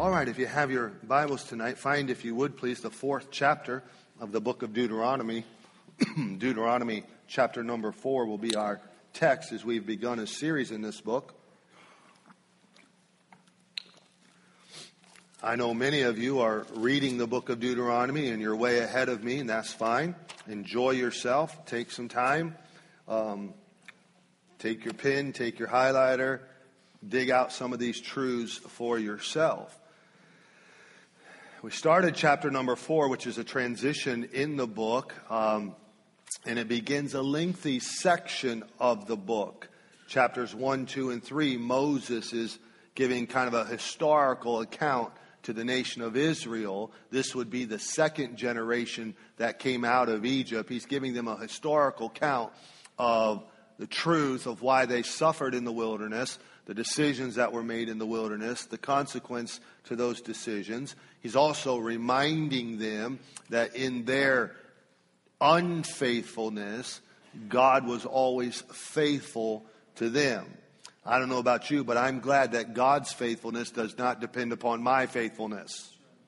All right, if you have your Bibles tonight, find, if you would please, the 4th chapter of the book of Deuteronomy. Deuteronomy chapter number 4 will be our text as we've begun a series in this book. I know many of you are reading the book of Deuteronomy and you're way ahead of me, and that's fine. Enjoy yourself. Take some time. Take your pen, take your highlighter, dig out some of these truths for yourself. We started chapter number 4, which is a transition in the book, and it begins a lengthy section of the book. Chapters 1, 2, and 3, Moses is giving kind of a historical account to the nation of Israel. This would be the second generation that came out of Egypt. He's giving them a historical account of the truth of why they suffered in the wilderness, the decisions that were made in the wilderness, the consequence to those decisions. He's also reminding them that in their unfaithfulness, God was always faithful to them. I don't know about you, but I'm glad that God's faithfulness does not depend upon my faithfulness.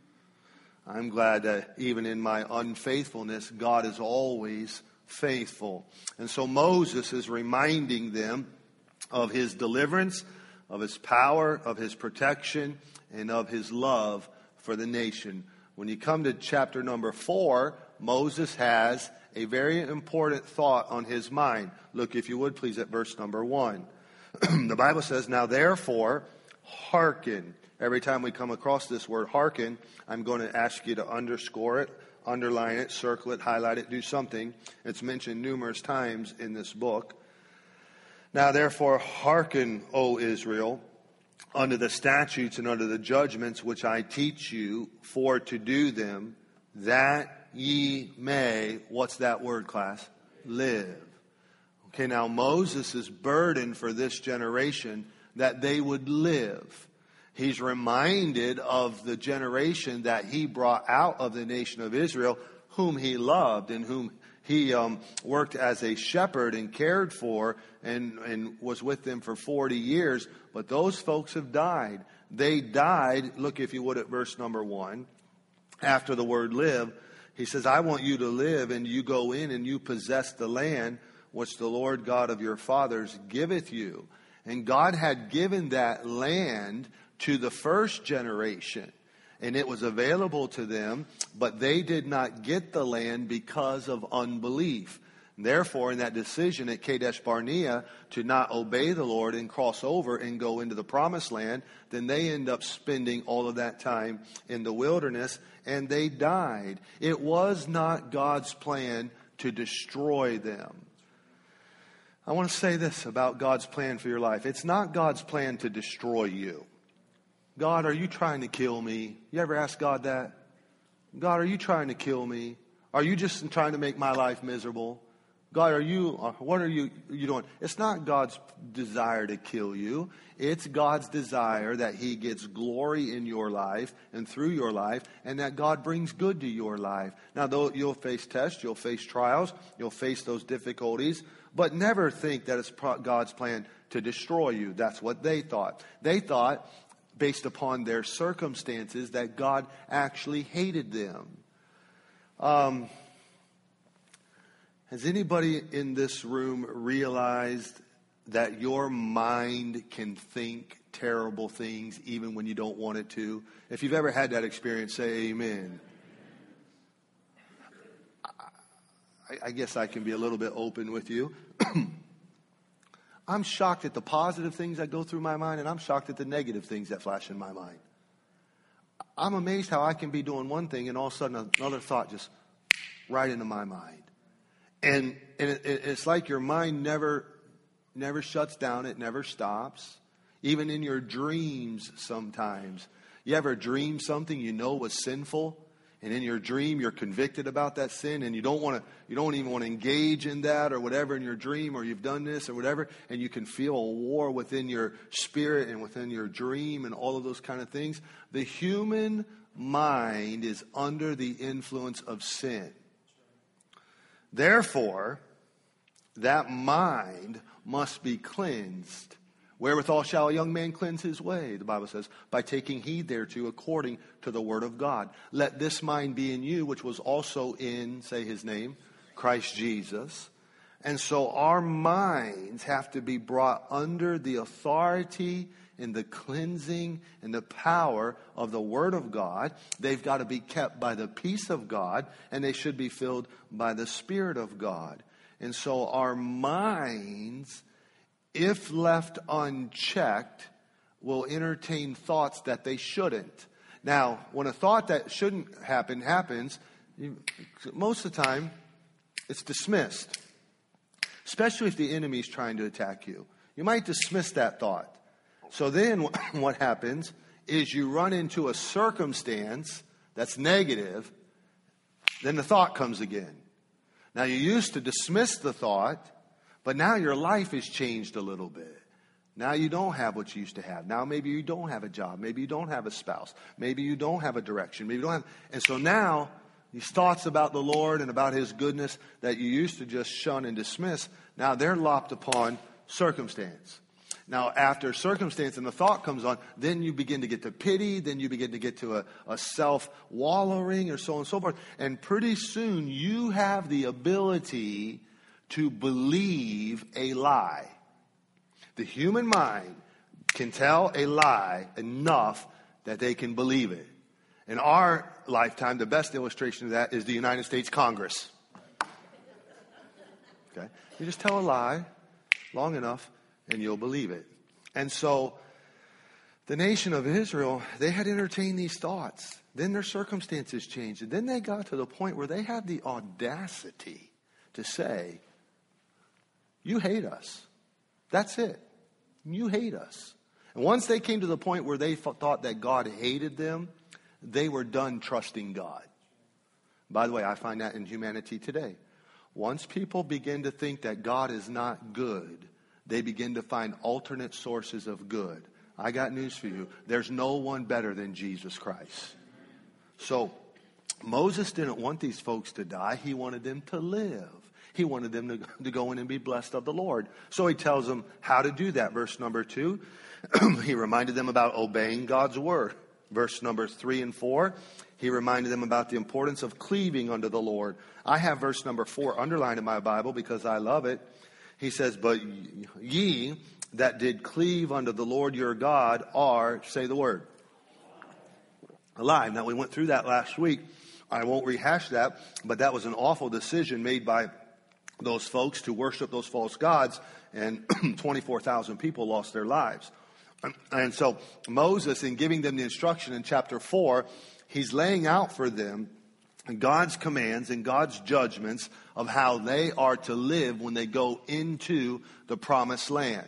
I'm glad that even in my unfaithfulness, God is always faithful. And so Moses is reminding them of his deliverance, of his power, of his protection, and of his love for the nation. When you come to chapter number 4, Moses has a very important thought on his mind. Look, if you would, please, at verse number 1. The Bible says, "Now therefore, hearken." Every time we come across this word hearken, I'm going to ask you to underscore it, underline it, circle it, highlight it, do something. It's mentioned numerous times in this book. "Now therefore hearken, O Israel, unto the statutes and unto the judgments which I teach you, for to do them, that ye may," what's that word, class? Live. Okay, now Moses' burden for this generation that they would live. He's reminded of the generation that he brought out of the nation of Israel, whom he loved and whom he worked as a shepherd and cared for and was with them for 40 years. But those folks have died. They died, look if you would at verse number 1, after the word live. He says, "I want you to live, and you go in and you possess the land which the Lord God of your fathers giveth you." And God had given that land to the first generation, and it was available to them, but they did not get the land because of unbelief. Therefore, in that decision at Kadesh Barnea to not obey the Lord and cross over and go into the promised land, then they end up spending all of that time in the wilderness, and they died. It was not God's plan to destroy them. I want to say this about God's plan for your life. It's not God's plan to destroy you. God, are you trying to kill me? You ever ask God that? God, are you trying to kill me? Are you just trying to make my life miserable? God, what are you doing? It's not God's desire to kill you. It's God's desire that he gets glory in your life and through your life, and that God brings good to your life. Now, though you'll face tests, you'll face trials, you'll face those difficulties, but never think that it's God's plan to destroy you. That's what they thought. They thought, based upon their circumstances, that God actually hated them. Has anybody in this room realized that your mind can think terrible things even when you don't want it to? If you've ever had that experience, say amen. I guess I can be a little bit open with you. I'm shocked at the positive things that go through my mind, and I'm shocked at the negative things that flash in my mind. I'm amazed how I can be doing one thing and all of a sudden another thought just right into my mind. And it's like your mind never shuts down. It never stops. Even in your dreams sometimes. You ever dream something you know was sinful? And in your dream, you're convicted about that sin, and you don't even want to engage in that or whatever in your dream, or you've done this or whatever, and you can feel a war within your spirit and within your dream and all of those kind of things. The human mind is under the influence of sin. Therefore, that mind must be cleansed Wherewithal shall a young man cleanse his way, the Bible says, by taking heed thereto according to the word of God. Let this mind be in you, which was also in, say his name, Christ Jesus. And so our minds have to be brought under the authority and the cleansing and the power of the Word of God. They've got to be kept by the peace of God, and they should be filled by the Spirit of God. And so our minds, if left unchecked, will entertain thoughts that they shouldn't. Now, when a thought that shouldn't happen happens, most of the time, it's dismissed. Especially if the enemy is trying to attack you. You might dismiss that thought. So then what happens is you run into a circumstance that's negative, then the thought comes again. Now you used to dismiss the thought, but now your life has changed a little bit. Now you don't have what you used to have. Now maybe you don't have a job. Maybe you don't have a spouse. Maybe you don't have a direction. Maybe you don't have. And so now these thoughts about the Lord and about His goodness that you used to just shun and dismiss, now they're lopped upon circumstance. Now, after circumstance and the thought comes on, then you begin to get to pity, then you begin to get to a self-wallowing or so on and so forth. And pretty soon you have the ability to believe a lie. The human mind can tell a lie enough that they can believe it. In our lifetime, the best illustration of that is the United States Congress. Okay? You just tell a lie long enough and you'll believe it. And so the nation of Israel, they had entertained these thoughts. Then their circumstances changed. And then they got to the point where they had the audacity to say, you hate us. That's it. You hate us. And once they came to the point where they thought that God hated them, they were done trusting God. By the way, I find that in humanity today. Once people begin to think that God is not good, they begin to find alternate sources of good. I got news for you. There's no one better than Jesus Christ. So Moses didn't want these folks to die. He wanted them to live. He wanted them to go in and be blessed of the Lord. So he tells them how to do that. Verse number 2, he reminded them about obeying God's word. Verse number 3 and 4, he reminded them about the importance of cleaving unto the Lord. I have verse number 4 underlined in my Bible because I love it. He says, but ye that did cleave unto the Lord your God are, say the word, alive. Now we went through that last week. I won't rehash that, but that was an awful decision made by those folks to worship those false gods, and 24,000 people lost their lives. And so Moses, in giving them the instruction in chapter 4, he's laying out for them God's commands and God's judgments of how they are to live when they go into the promised land.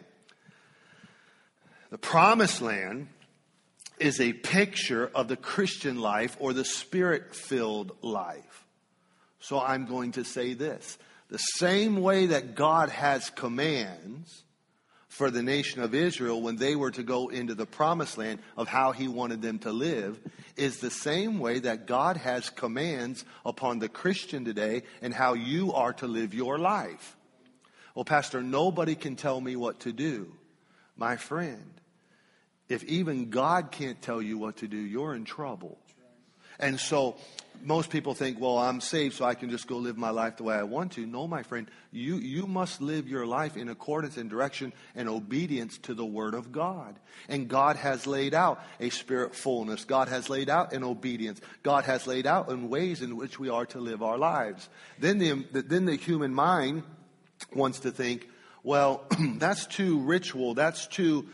The promised land is a picture of the Christian life or the Spirit-filled life. So I'm going to say this. The same way that God has commands for the nation of Israel when they were to go into the promised land of how He wanted them to live is the same way that God has commands upon the Christian today and how you are to live your life. Well, Pastor, nobody can tell me what to do. My friend, if even God can't tell you what to do, you're in trouble. And so most people think, well, I'm saved so I can just go live my life the way I want to. No, my friend, you must live your life in accordance and direction and obedience to the Word of God. And God has laid out a spirit fullness. God has laid out an obedience. God has laid out in ways in which we are to live our lives. Then the human mind wants to think, well, that's too ritual. That's too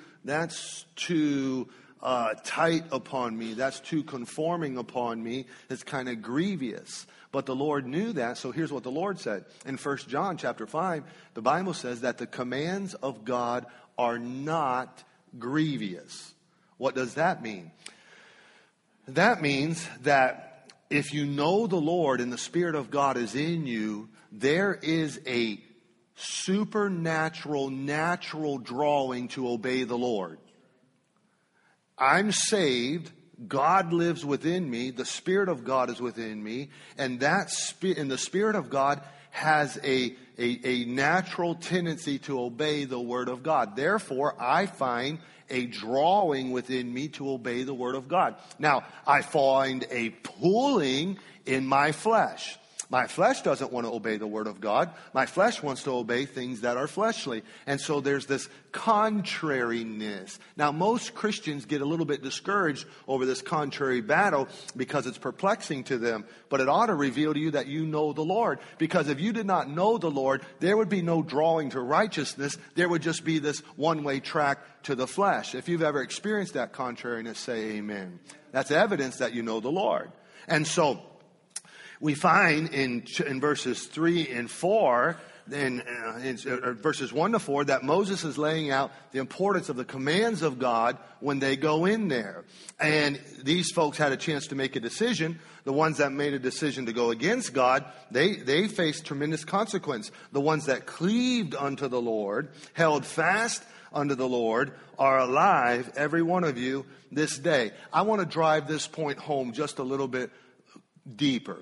tight upon me. That's too conforming upon me. It's kind of grievous. But the Lord knew that, so here's what the Lord said. In 1 John chapter 5, the Bible says that the commands of God are not grievous. What does that mean? That means that if you know the Lord and the Spirit of God is in you, there is a supernatural, natural drawing to obey the Lord. I'm saved. God lives within me. The Spirit of God is within me. And the Spirit of God has a a natural tendency to obey the Word of God. Therefore, I find a drawing within me to obey the Word of God. Now, I find a pulling in my flesh. My flesh doesn't want to obey the Word of God. My flesh wants to obey things that are fleshly. And so there's this contrariness. Now, most Christians get a little bit discouraged over this contrary battle because it's perplexing to them. But it ought to reveal to you that you know the Lord. Because if you did not know the Lord, there would be no drawing to righteousness. There would just be this one-way track to the flesh. If you've ever experienced that contrariness, say amen. That's evidence that you know the Lord. And so we find in verses 3 and 4, in verses 1 to 4, that Moses is laying out the importance of the commands of God when they go in there. And these folks had a chance to make a decision. The ones that made a decision to go against God, they faced tremendous consequence. The ones that cleaved unto the Lord, held fast unto the Lord, are alive, every one of you, this day. I want to drive this point home just a little bit deeper.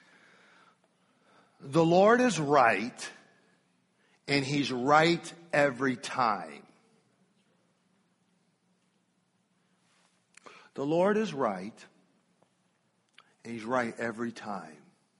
The Lord is right, and He's right every time. The Lord is right, and He's right every time.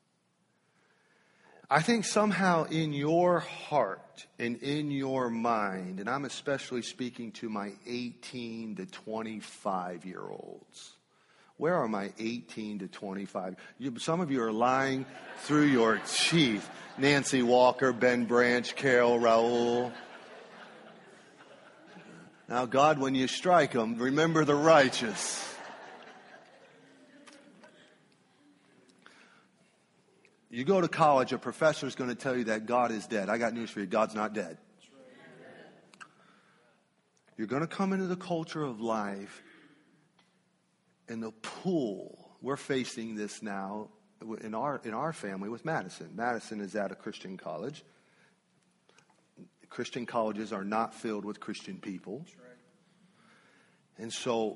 I think somehow in your heart and in your mind, and I'm especially speaking to my 18 to 25-year-olds. Where are my 18 to 25? Some of you are lying through your teeth. Nancy Walker, Ben Branch, Carol, Raul. Now, God, when you strike them, remember the righteous. You go to college, a professor is going to tell you that God is dead. I got news for you. God's not dead. You're going to come into the culture of life. And the pull, we're facing this now in our family with Madison. Madison is at a Christian college. Christian colleges are not filled with Christian people. That's right. And so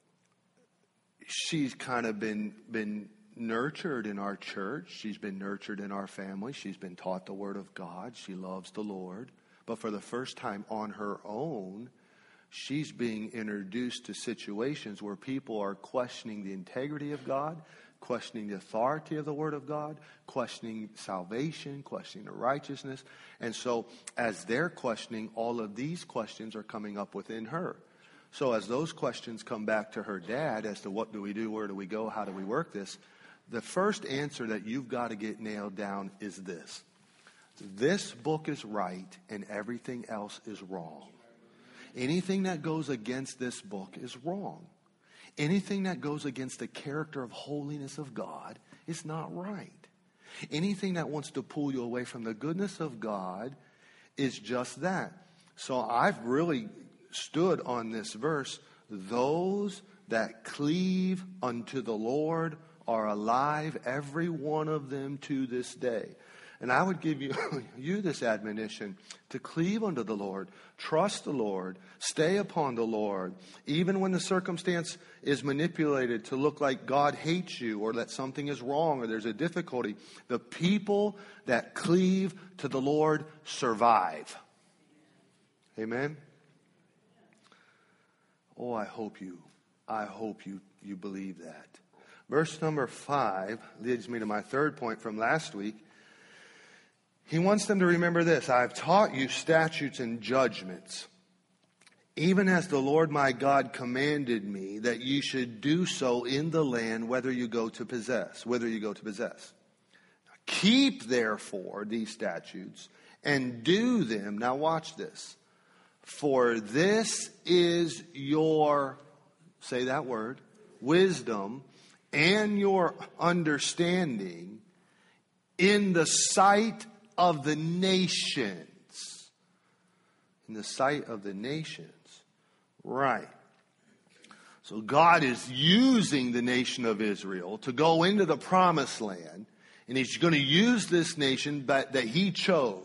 she's kind of been nurtured in our church. She's been nurtured in our family. She's been taught the Word of God. She loves the Lord. But for the first time on her own, she's being introduced to situations where people are questioning the integrity of God, questioning the authority of the Word of God, questioning salvation, questioning the righteousness. And so as they're questioning, all of these questions are coming up within her. So as those questions come back to her dad as to what do we do, where do we go, how do we work this, the first answer that you've got to get nailed down is this. This book is right and everything else is wrong. Anything that goes against this book is wrong. Anything that goes against the character of holiness of God is not right. Anything that wants to pull you away from the goodness of God is just that. So I've really stood on this verse. Those that cleave unto the Lord are alive, every one of them to this day. And I would give you this admonition to cleave unto the Lord, trust the Lord, stay upon the Lord, even when the circumstance is manipulated to look like God hates you or that something is wrong or there's a difficulty. The people that cleave to the Lord survive. Amen? Oh, I hope you believe that. Verse number 5 leads me to my third point from last week. He wants them to remember this. I have taught you statutes and judgments, even as the Lord my God commanded me that you should do so in the land whither you go to possess. Keep therefore these statutes and do them. Now watch this. For this is your, say that word, wisdom and your understanding in the sight of the nations. In the sight of the nations. Right. So God is using the nation of Israel to go into the promised land. And He's going to use this nation that He chose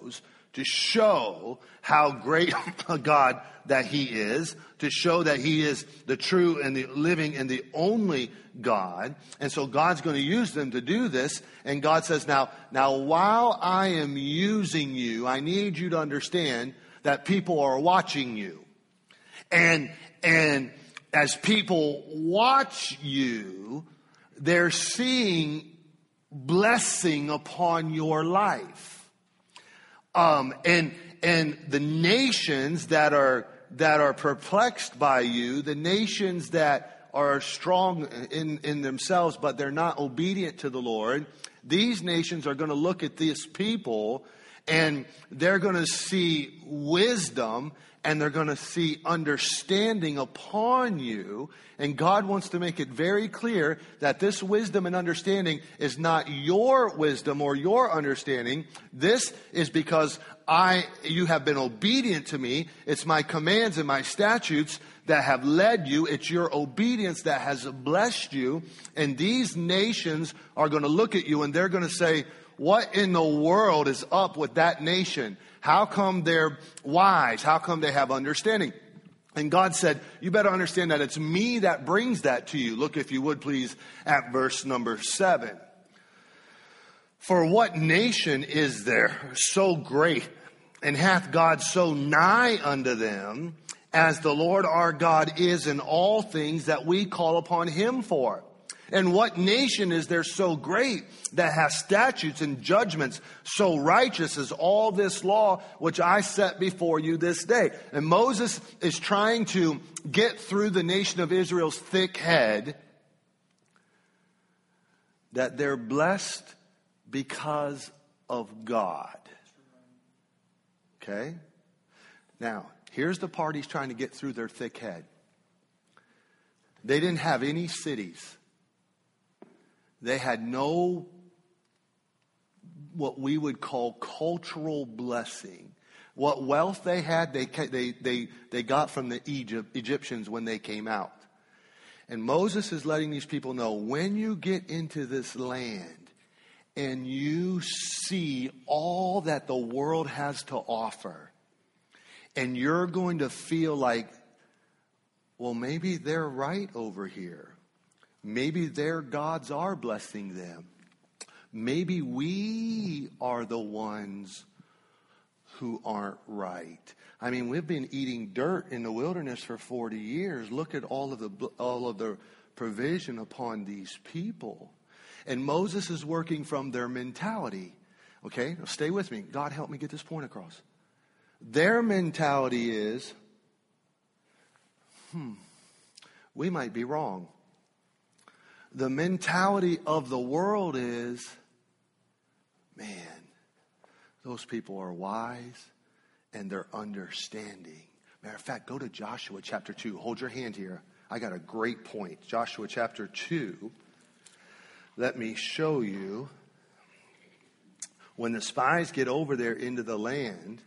to show how great a God that he is, to show that he is the true and the living and the only God. And so God's going to use them to do this. And God says, now while I am using you, I need you to understand that people are watching you. And as people watch you, they're seeing blessing upon your life. And the nations that are perplexed by you, the nations that are strong in themselves, but they're not obedient to the Lord, these nations are going to look at these people and they're going to see wisdom and they're going to see understanding upon you. And God wants to make it very clear that this wisdom and understanding is not your wisdom or your understanding. This is because you have been obedient to me. It's my commands and my statutes that have led you. It's your obedience that has blessed you. And these nations are going to look at you and they're going to say, what in the world is up with that nation? How come they're wise? How come they have understanding? And God said, you better understand that it's me that brings that to you. Look, if you would please, at verse number 7. For what nation is there so great, and hath God so nigh unto them, as the Lord our God is in all things that we call upon him for? And what nation is there so great that has statutes and judgments so righteous as all this law which I set before you this day? And Moses is trying to get through the nation of Israel's thick head that they're blessed because of God. Okay? Now, here's the part he's trying to get through their thick head. They didn't have any cities. They had no, what we would call cultural blessing. What wealth they had, they got from the Egyptians when they came out. And Moses is letting these people know, when you get into this land and you see all that the world has to offer, and you're going to feel like, well, maybe they're right over here. Maybe their gods are blessing them. Maybe we are the ones who aren't right. I mean, we've been eating dirt in the wilderness for 40 years. Look at all of the provision upon these people. And Moses is working from their mentality. Okay, now stay with me. God, help me get this point across. Their mentality is, we might be wrong. The mentality of the world is, man, those people are wise and they're understanding. Matter of fact, go to Joshua chapter 2. Hold your hand here. I got a great point. Joshua chapter 2. Let me show you. When the spies get over there into the land,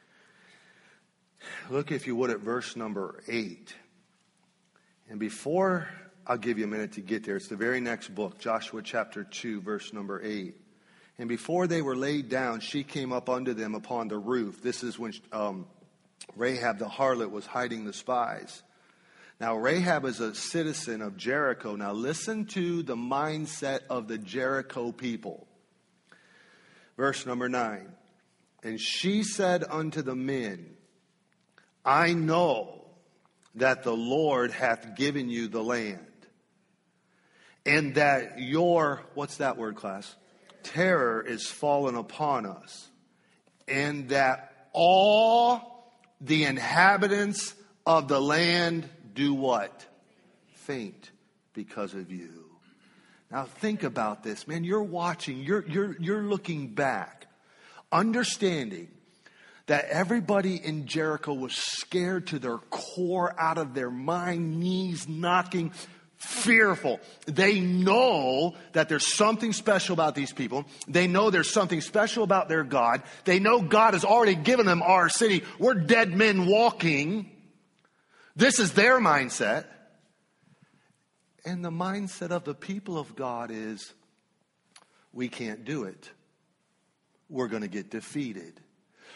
look, if you would, at verse number 8. And before, I'll give you a minute to get there. It's the very next book, Joshua chapter 2, verse number 8. And before they were laid down, she came up unto them upon the roof. This is when Rahab the harlot was hiding the spies. Now, Rahab is a citizen of Jericho. Now, listen to the mindset of the Jericho people. Verse number 9. And she said unto the men, I know that the Lord hath given you the land, and that your, what's that word, class? Terror is fallen upon us, and that all the inhabitants of the land do what? Faint because of you. Now think about this, man. You're watching, you're looking back, understanding that everybody in Jericho was scared to their core, out of their mind, knees knocking, fearful. They know that there's something special about these people. They know there's something special about their God. They know God has already given them our city. We're dead men walking. This is their mindset. And the mindset of the people of God is, we can't do it. We're going to get defeated.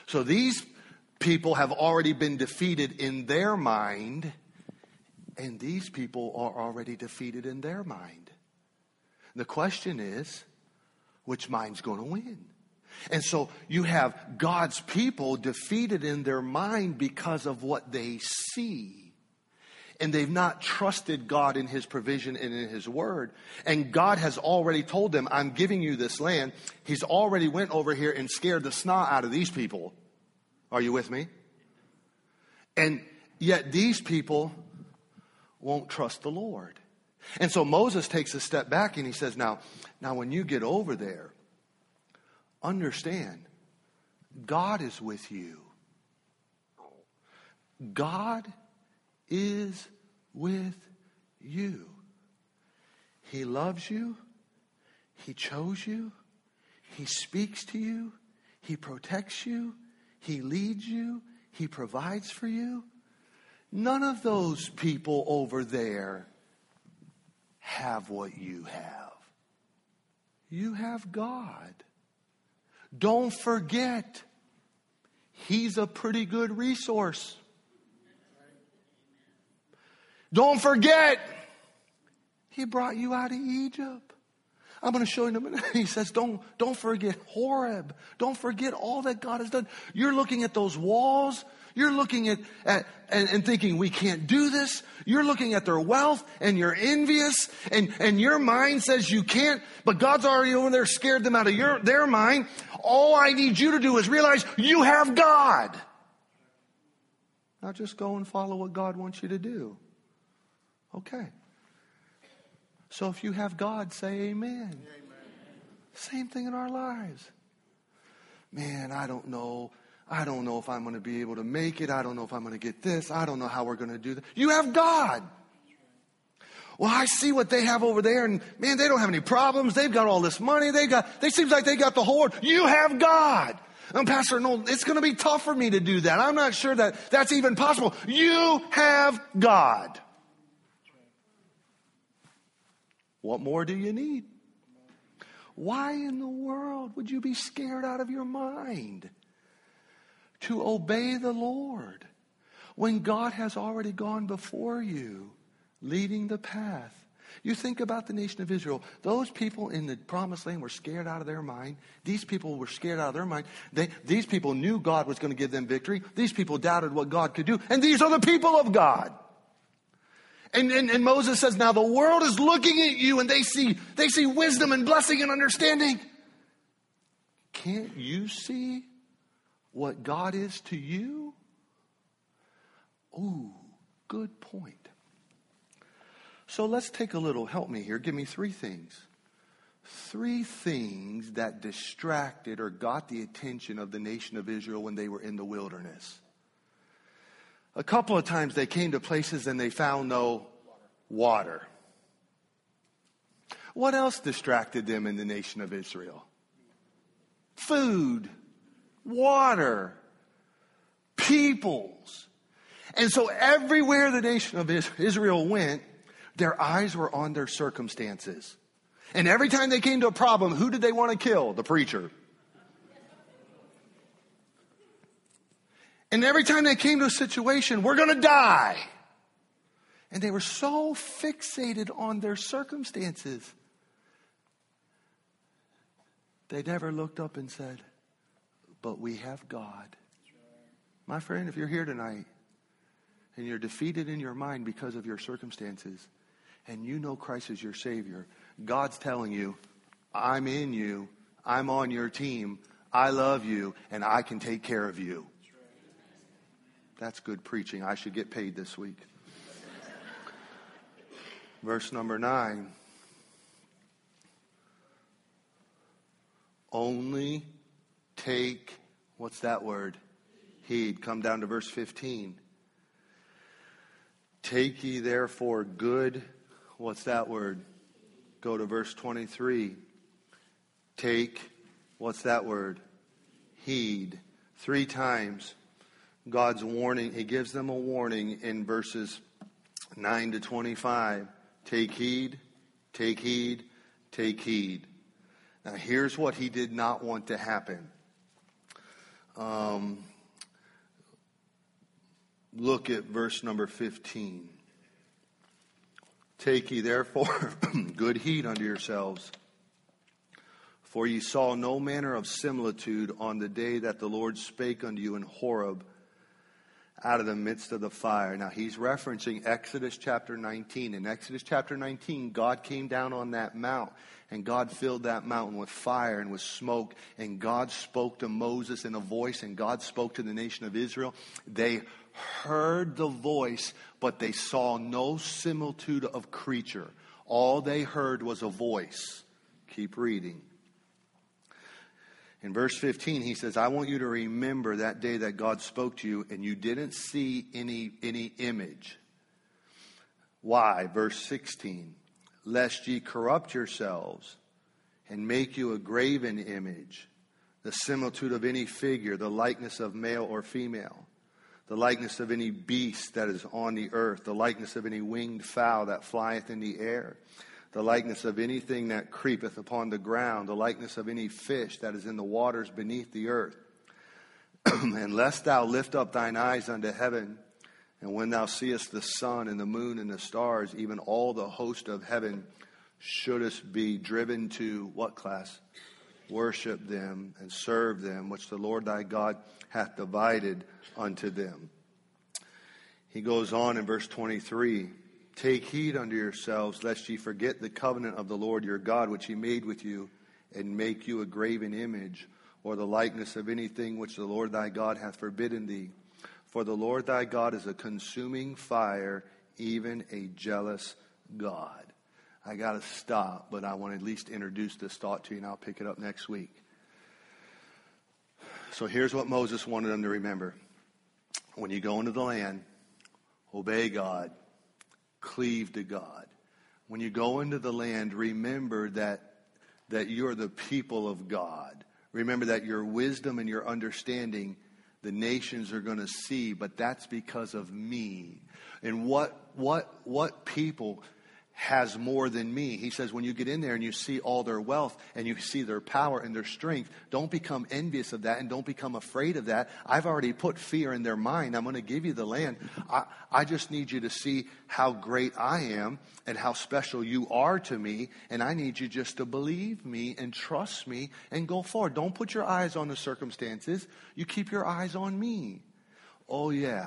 So these people have already been defeated in their mind, and these people are already defeated in their mind. The question is, which mind's going to win? And so you have God's people defeated in their mind because of what they see. And they've not trusted God in His provision and in His word. And God has already told them, I'm giving you this land. He's already went over here and scared the snot out of these people. Are you with me? And yet these people won't trust the Lord. And so Moses takes a step back and he says, now when you get over there, understand, God is with you. God is with you. He loves you. He chose you. He speaks to you. He protects you. He leads you. He provides for you. None of those people over there have what you have. You have God. Don't forget, He's a pretty good resource. Don't forget, He brought you out of Egypt. I'm going to show you in a minute. He says, don't forget Horeb. Don't forget all that God has done. You're looking at those walls. You're looking at and thinking, we can't do this. You're looking at their wealth and you're envious. And your mind says you can't. But God's already over there scared them out of their mind. All I need you to do is realize you have God. Now just go and follow what God wants you to do. Okay. So if you have God, say amen. Amen. Same thing in our lives. Man, I don't know. I don't know if I'm going to be able to make it. I don't know if I'm going to get this. I don't know how we're going to do that. You have God. Well, I see what they have over there, and man, they don't have any problems. They've got all this money. They seems like they got the whole world. You have God. And Pastor, no, it's going to be tough for me to do that. I'm not sure that that's even possible. You have God. What more do you need? Why in the world would you be scared out of your mind to obey the Lord when God has already gone before you, leading the path? You think about the nation of Israel. Those people in the promised land were scared out of their mind. These people were scared out of their mind. These people knew God was going to give them victory. These people doubted what God could do. And these are the people of God. And Moses says, now the world is looking at you and they see wisdom and blessing and understanding. Can't you see what God is to you? Ooh, good point. So let's take a little, help me here. Give me three things. Three things that distracted or got the attention of the nation of Israel when they were in the wilderness. A couple of times they came to places and they found no water. What else distracted them in the nation of Israel? Food, water, peoples. And so everywhere the nation of Israel went, their eyes were on their circumstances. And every time they came to a problem, who did they want to kill? The preacher. And every time they came to a situation, we're going to die. And they were so fixated on their circumstances, they never looked up and said, but we have God. My friend, if you're here tonight and you're defeated in your mind because of your circumstances and you know Christ is your Savior, God's telling you, I'm in you, I'm on your team, I love you, and I can take care of you. That's good preaching. I should get paid this week. Verse number 9. Only take, what's that word? Heed. Come down to verse 15. Take ye therefore good, what's that word? Go to verse 23. Take, what's that word? Heed. 3 times. God's warning, He gives them a warning in verses 9 to 25. Take heed, take heed, take heed. Now here's what He did not want to happen. Look at verse number 15. Take ye therefore good heed unto yourselves, for ye saw no manner of similitude on the day that the Lord spake unto you in Horeb out of the midst of the fire. Now he's referencing Exodus chapter 19. In Exodus chapter 19, God came down on that mount, and God filled that mountain with fire and with smoke, and God spoke to Moses in a voice, and God spoke to the nation of Israel. They heard the voice, but they saw no similitude of creature. All they heard was a voice. Keep reading. In verse 15, he says, I want you to remember that day that God spoke to you, and you didn't see any image. Why? Verse 16, lest ye corrupt yourselves and make you a graven image, the similitude of any figure, the likeness of male or female, the likeness of any beast that is on the earth, the likeness of any winged fowl that flieth in the air, the likeness of anything that creepeth upon the ground, the likeness of any fish that is in the waters beneath the earth. And lest thou lift up thine eyes unto heaven, and when thou seest the sun and the moon and the stars, even all the host of heaven, shouldest be driven to, what class? Worship them and serve them, which the Lord thy God hath divided unto them. He goes on in verse 23, take heed unto yourselves, lest ye forget the covenant of the Lord your God, which he made with you, and make you a graven image, or the likeness of anything which the Lord thy God hath forbidden thee. For the Lord thy God is a consuming fire, even a jealous God. I got to stop, but I want to at least introduce this thought to you, and I'll pick it up next week. So here's what Moses wanted them to remember. When you go into the land, obey God. Cleave to God. When you go into the land, remember that you're the people of God. Remember that your wisdom and your understanding, the nations are going to see, but that's because of me. And what people has more than me? He says, when you get in there and you see all their wealth and you see their power and their strength, don't become envious of that and don't become afraid of that. I've already put fear in their mind. I'm going to give you the land. I just need you to see how great I am and how special you are to me. And I need you just to believe me and trust me and go forward. Don't put your eyes on the circumstances. You keep your eyes on me. Oh yeah.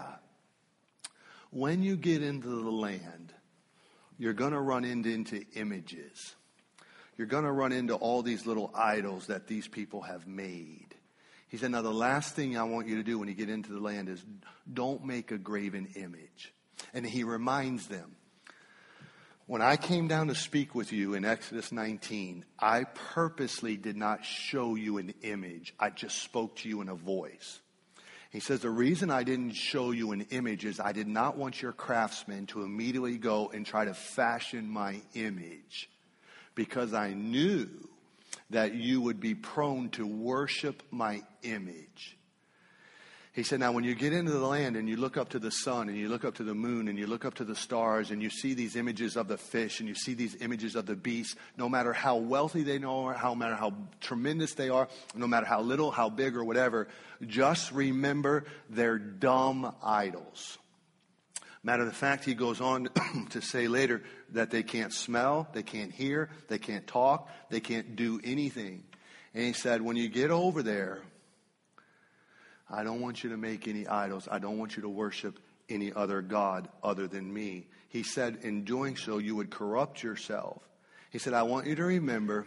When you get into the land, you're going to run into images. You're going to run into all these little idols that these people have made. He said, now the last thing I want you to do when you get into the land is don't make a graven image. And he reminds them, when I came down to speak with you in Exodus 19, I purposely did not show you an image. I just spoke to you in a voice. He says, the reason I didn't show you an image is I did not want your craftsmen to immediately go and try to fashion my image, because I knew that you would be prone to worship my image. He said, now when you get into the land and you look up to the sun and you look up to the moon and you look up to the stars and you see these images of the fish and you see these images of the beasts, no matter how wealthy they are, no matter how tremendous they are, no matter how little, how big or whatever, just remember they're dumb idols. Matter of fact, he goes on to say later that they can't smell, they can't hear, they can't talk, they can't do anything. And he said, when you get over there, I don't want you to make any idols. I don't want you to worship any other God other than me. He said, in doing so, you would corrupt yourself. He said, I want you to remember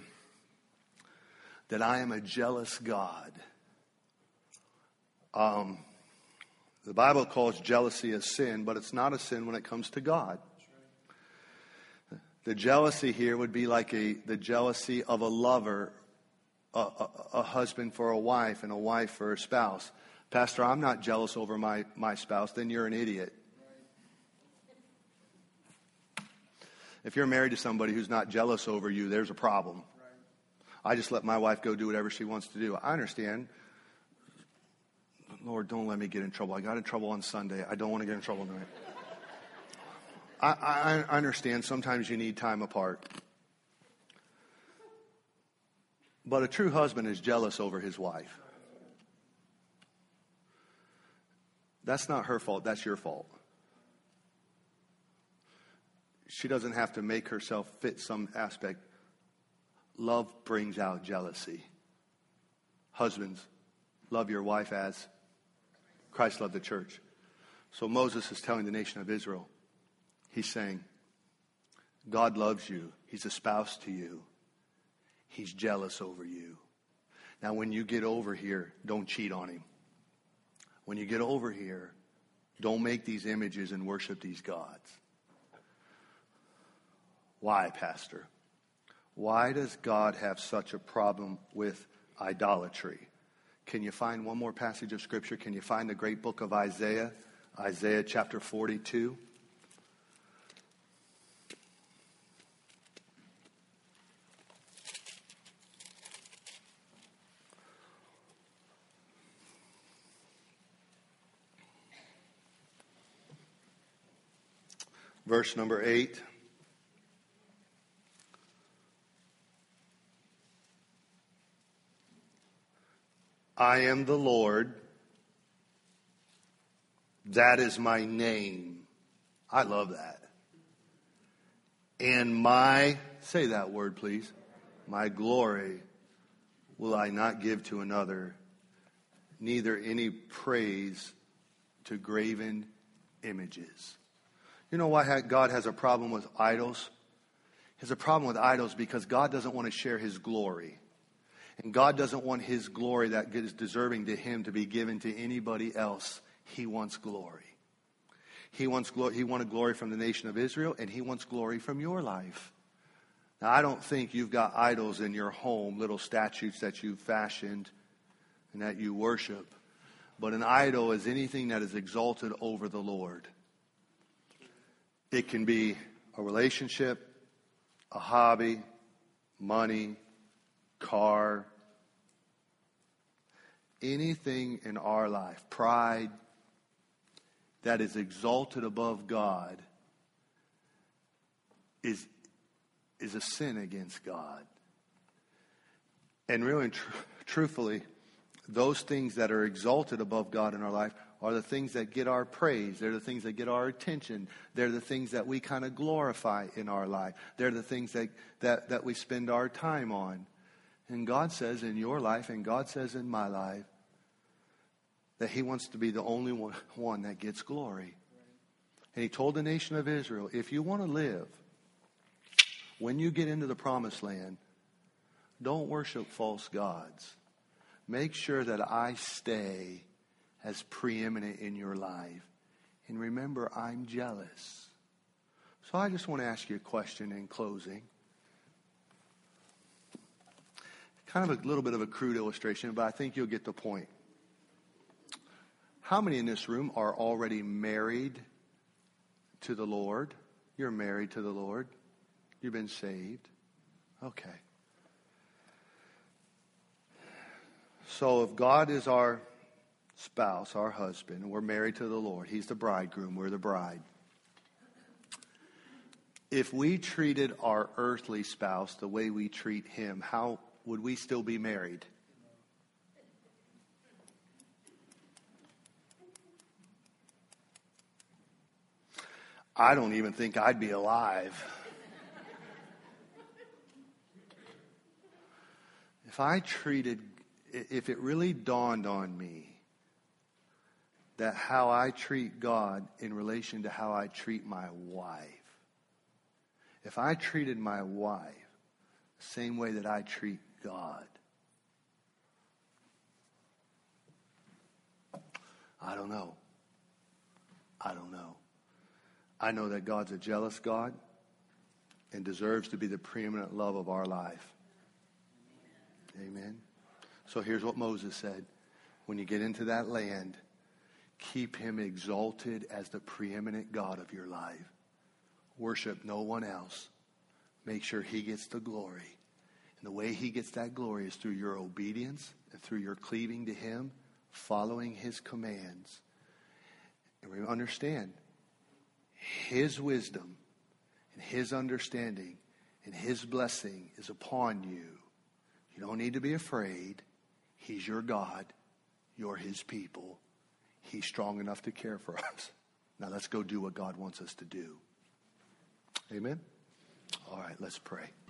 that I am a jealous God. The Bible calls jealousy a sin, but it's not a sin when it comes to God. The jealousy here would be like the jealousy of a lover, a husband for a wife and a wife for a spouse. Pastor, I'm not jealous over my spouse. Then you're an idiot. If you're married to somebody who's not jealous over you, there's a problem. I just let my wife go do whatever she wants to do. I understand. Lord, don't let me get in trouble. I got in trouble on Sunday. I don't want to get in trouble tonight. I understand sometimes you need time apart. But a true husband is jealous over his wife. That's not her fault. That's your fault. She doesn't have to make herself fit some aspect. Love brings out jealousy. Husbands, love your wife as Christ loved the church. So Moses is telling the nation of Israel, he's saying, God loves you. He's a spouse to you. He's jealous over you. Now, when you get over here, don't cheat on him. When you get over here, don't make these images and worship these gods. Why, Pastor? Why does God have such a problem with idolatry? Can you find one more passage of Scripture? Can you find the great book of Isaiah? Isaiah chapter 42. Verse number 8. I am the Lord. That is my name. I love that. And say that word please, my glory will I not give to another, neither any praise to graven images. You know why God has a problem with idols? He has a problem with idols because God doesn't want to share his glory. And God doesn't want his glory that is deserving to him to be given to anybody else. He wants glory. He wanted glory from the nation of Israel, and he wants glory from your life. Now, I don't think you've got idols in your home, little statues that you've fashioned and that you worship. But an idol is anything that is exalted over the Lord. It can be a relationship, a hobby, money, car, anything in our life, pride, that is exalted above God is a sin against God. And really, truthfully, those things that are exalted above God in our life are the things that get our praise. They're the things that get our attention. They're the things that we kind of glorify in our life. They're the things that we spend our time on. And God says in your life, and God says in my life, that he wants to be the only one that gets glory. And he told the nation of Israel, if you want to live, when you get into the promised land, don't worship false gods. Make sure that I stay as preeminent in your life. And remember, I'm jealous. So I just want to ask you a question in closing. Kind of a little bit of a crude illustration, but I think you'll get the point. How many in this room are already married to the Lord? You're married to the Lord. You've been saved. Okay. So if God is our spouse, our husband, and we're married to the Lord, he's the bridegroom, we're the bride. If we treated our earthly spouse the way we treat him, how would we still be married? I don't even think I'd be alive. If it really dawned on me that how I treat God in relation to how I treat my wife, if I treated my wife the same way that I treat God, I don't know. I know that God's a jealous God and deserves to be the preeminent love of our life. Amen. So here's what Moses said. When you get into that land, keep him exalted as the preeminent God of your life. Worship no one else. Make sure he gets the glory. And the way he gets that glory is through your obedience and through your cleaving to him, following his commands. And we understand his wisdom and his understanding and his blessing is upon you. You don't need to be afraid. He's your God. You're his people. He's strong enough to care for us. Now let's go do what God wants us to do. Amen? All right, let's pray.